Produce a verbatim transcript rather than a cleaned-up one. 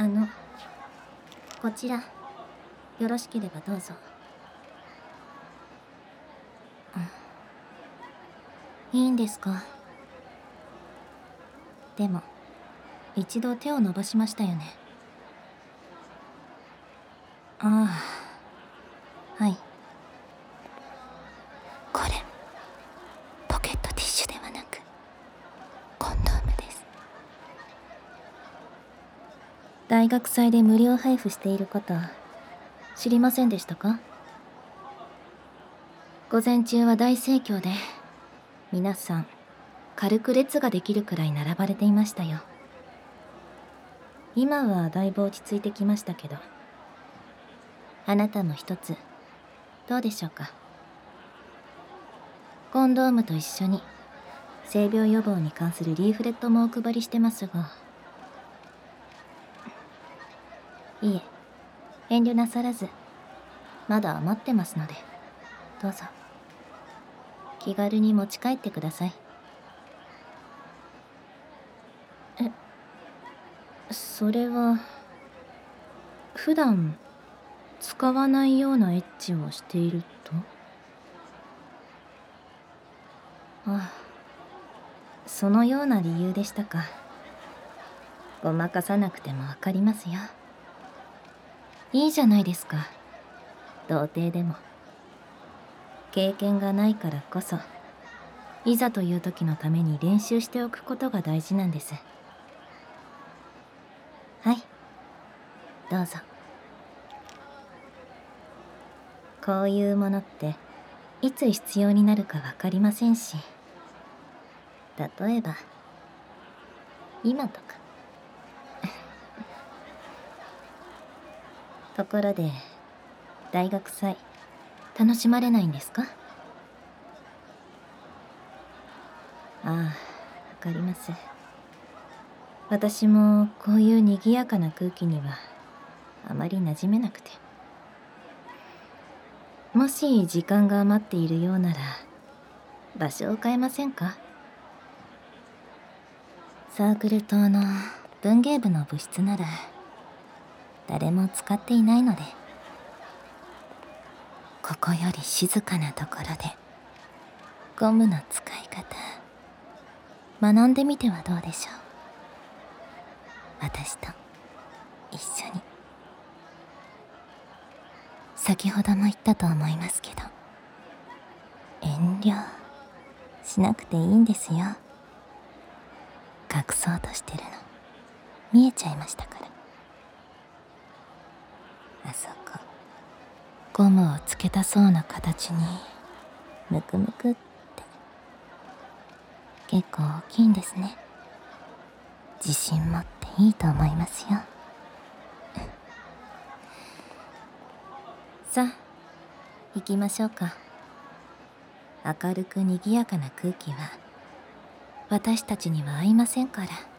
あのこちらよろしければどうぞ。いいんですか？でも一度手を伸ばしましたよね。ああ、はい。これポケットティッシュではなくコンドームです。大学祭で無料配布していること知りませんでしたか？午前中は大盛況で皆さん軽く列ができるくらい並ばれていましたよ。今はだいぶ落ち着いてきましたけど、あなたも一つどうでしょうか。コンドームと一緒に性病予防に関するリーフレットもお配りしてますが。いえ、遠慮なさらず、まだ余ってますのでどうぞ気軽に持ち帰ってください。え、それは普段使わないようなエッチをしていると？ああ、そのような理由でしたか。ごまかさなくてもわかりますよ。いいじゃないですか、童貞でも。経験がないからこそいざという時のために練習しておくことが大事なんです。はい、どうぞ。こういうものっていつ必要になるか分かりませんし、例えば今とかところで大学祭楽しまれないんですか？ああ、わかります。私もこういう賑やかな空気にはあまり馴染めなくて。もし時間が余っているようなら場所を変えませんか？サークル棟の文芸部の部室なら誰も使っていないので、ここより静かなところでゴムの使い方学んでみてはどうでしょう。私と一緒に。先ほども言ったと思いますけど、遠慮しなくていいんですよ。隠そうとしてるの見えちゃいましたから。あそこゴムをつけたそうな形にムクムクって結構大きいんですね。自信持っていいと思いますよ。さあ行きましょうか。明るく賑やかな空気は私たちには合いませんから。